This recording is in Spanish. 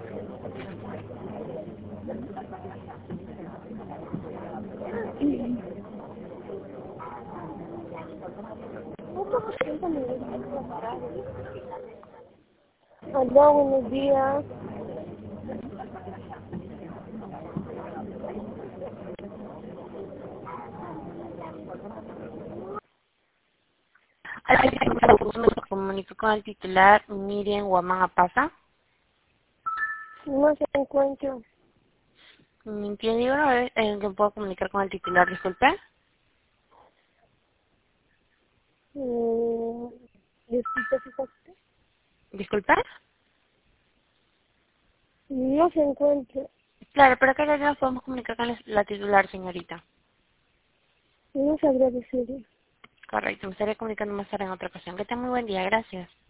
Hola, buenos días. Me comunico con el titular Miriam Guamán Pasa. No se encuentra. ¿Tiene una vez en que puedo comunicar con el titular? Disculpe. Disculpe, fíjate. Disculpe. No se encuentra. Claro, pero que ya nos podemos comunicar con la titular, señorita. No sabría decirle. Correcto, me estaré comunicando más tarde en otra ocasión. Que tenga muy buen día, gracias.